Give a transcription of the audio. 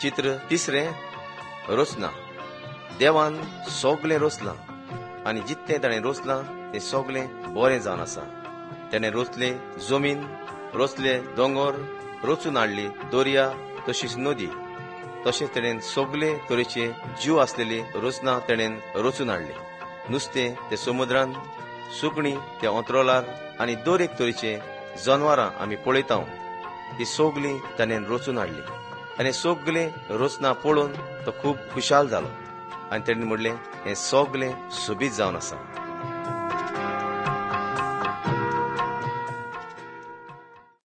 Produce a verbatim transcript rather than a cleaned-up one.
चित्र तिसरें रोसना. देवान सोगलें रोसलां आनी जितलें ताणें रोसलां तें सोगलें बरें जावन आसा. ताणें रोसले जमीन, रोसले दोंगर, रोचून हाडली दर्या तशीच नदी. तशेंच ताणें सगळे तरेचे जीव आसलेली रोसना ताणें रोचून हाडली. नुस्तें ते समुद्रान, सुकणी ते अंतरोलार आनी दर एक तरेचे जनावरां आमी पळयता ती सोगलीं ताणें रोचून हाडली. आनी सगळे रोसना पळोवन तो खूब खुशाल जालो आनी ताणें म्हणलें हें सगलें सोबीत जावन आसा.